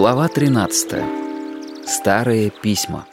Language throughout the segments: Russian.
Глава 13. Старые письма.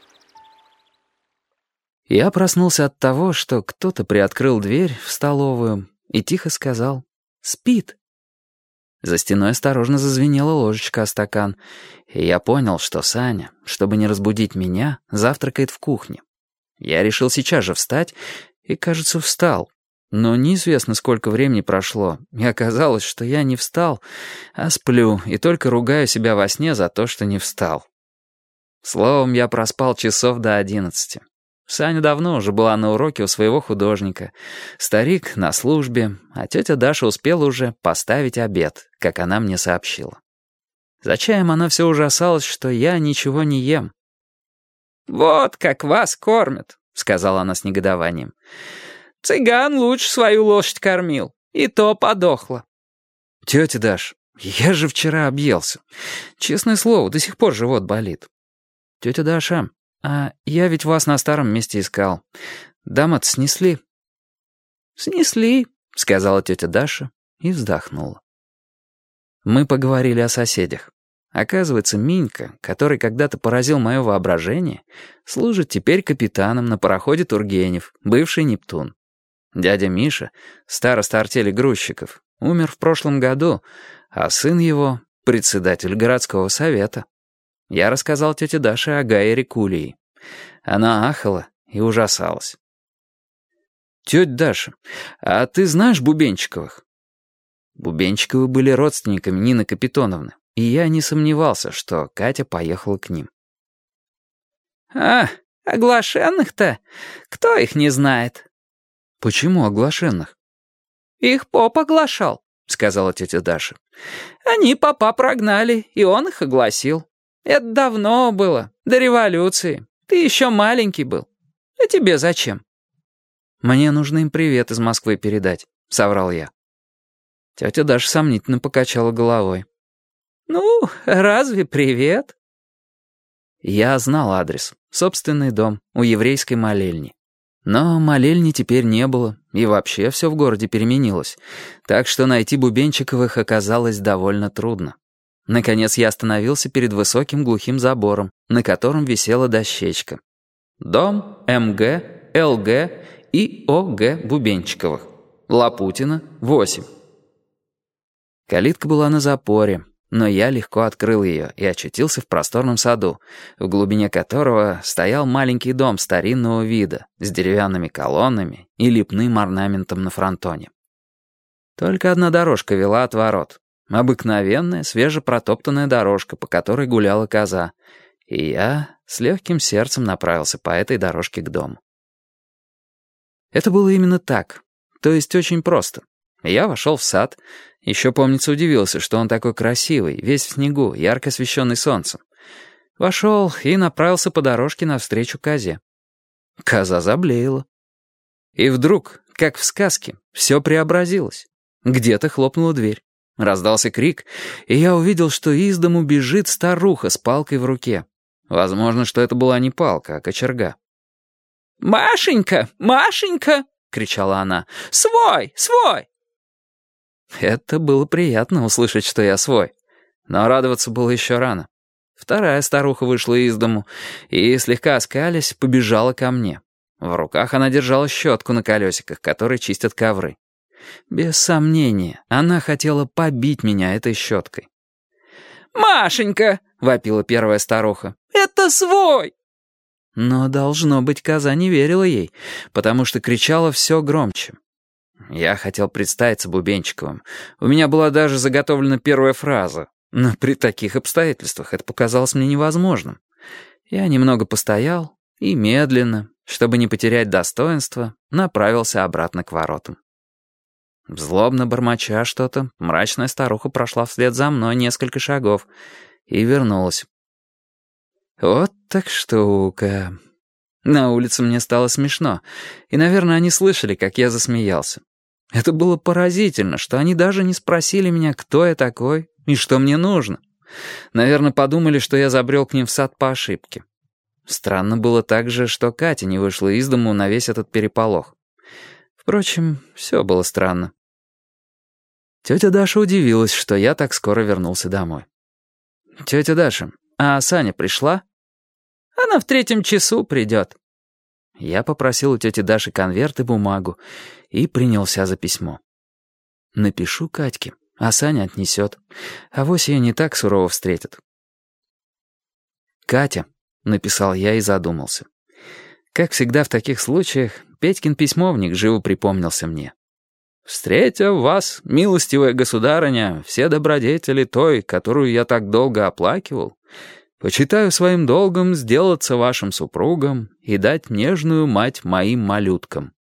Я проснулся от того, что кто-то приоткрыл дверь в столовую и тихо сказал «Спит». За стеной осторожно зазвенела ложечка о стакан, и я понял, что Саня, чтобы не разбудить меня, завтракает в кухне. Я решил сейчас же встать и, кажется, встал. Но неизвестно, сколько времени прошло, и оказалось, что я не встал, а сплю, и только ругаю себя во сне за то, что не встал. Словом, я проспал часов до 11. Саня давно уже была на уроке у своего художника, старик на службе, а тетя Даша успела уже поставить обед, как она мне сообщила. За чаем она все ужасалась, что я ничего не ем. «Вот как вас кормят», — сказала она с негодованием. «Цыган лучше свою лошадь кормил, и то подохло». «Тетя Даш, я же вчера объелся. Честное слово, до сих пор живот болит». «Тетя Даша, а я ведь вас на старом месте искал. Дома-то снесли?» «Снесли», — сказала тетя Даша и вздохнула. Мы поговорили о соседях. Оказывается, Минька, который когда-то поразил мое воображение, служит теперь капитаном на пароходе «Тургенев», бывший «Нептун». Дядя Миша, староста артели грузчиков, умер в прошлом году, а сын его — председатель городского совета. Я рассказал тете Даше о Гае Рикулии. Она ахала и ужасалась. «Тетя Даша, а ты знаешь Бубенчиковых?» Бубенчиковы были родственниками Нины Капитоновны, и я не сомневался, что Катя поехала к ним. «А, оглашенных-то? Кто их не знает?» «Почему оглашенных?» «Их поп оглашал», — сказала тетя Даша. «Они попа прогнали, и он их огласил. Это давно было, до революции. Ты еще маленький был. А тебе зачем?» «Мне нужно им привет из Москвы передать», — соврал я. Тетя Даша сомнительно покачала головой. «Ну, разве привет?» Я знал адрес. Собственный дом у еврейской молельни. Но молельни теперь не было, и вообще все в городе переменилось, так что найти Бубенчиковых оказалось довольно трудно. Наконец я остановился перед высоким глухим забором, на котором висела дощечка. Дом М.Г., Л.Г. и О.Г. Бубенчиковых. Лапутина, 8. Калитка была на запоре, но я легко открыл ее и очутился в просторном саду, в глубине которого стоял маленький дом старинного вида с деревянными колоннами и лепным орнаментом на фронтоне. Только одна дорожка вела от ворот. Обыкновенная, свежепротоптанная дорожка, по которой гуляла коза, и я с легким сердцем направился по этой дорожке к дому. Это было именно так, то есть очень просто. Я вошел в сад, еще, помнится, удивился, что он такой красивый, весь в снегу, ярко освещенный солнцем. Вошел и направился по дорожке навстречу козе. Коза заблеяла. И вдруг, как в сказке, все преобразилось. Где-то хлопнула дверь. Раздался крик, и я увидел, что из дому бежит старуха с палкой в руке. Возможно, что это была не палка, а кочерга. «Машенька! Машенька!» — кричала она. «Свой! Свой!» Это было приятно услышать, что я свой. Но радоваться было еще рано. Вторая старуха вышла из дому и, слегка оскалясь, побежала ко мне. В руках она держала щетку на колесиках, которые чистят ковры. Без сомнения, она хотела побить меня этой щеткой. «Машенька!» — вопила первая старуха. «Это свой!» Но, должно быть, коза не верила ей, потому что кричала все громче. Я хотел представиться Бубенчиковым. У меня была даже заготовлена первая фраза, но при таких обстоятельствах это показалось мне невозможным. Я немного постоял и медленно, чтобы не потерять достоинства, направился обратно к воротам. Злобно бормоча что-то, мрачная старуха прошла вслед за мной несколько шагов и вернулась. Вот так штука. На улице мне стало смешно, и, наверное, они слышали, как я засмеялся. Это было поразительно, что они даже не спросили меня, кто я такой и что мне нужно. Наверное, подумали, что я забрел к ним в сад по ошибке. Странно было также, что Катя не вышла из дому на весь этот переполох. Впрочем, все было странно. Тетя Даша удивилась, что я так скоро вернулся домой. «Тетя Даша, а Саня пришла?» Она в 3 часу придет». Я попросил у тети Даши конверт и бумагу и принялся за письмо. Напишу Катьке, а Саня отнесет. Авось ее не так сурово встретят. «Катя», — написал я и задумался. Как всегда в таких случаях, Петькин письмовник живо припомнился мне. «Встретя в вас, милостивая государыня, все добродетели той, которую я так долго оплакивал, почитаю своим долгом сделаться вашим супругом и дать нежную мать моим малюткам.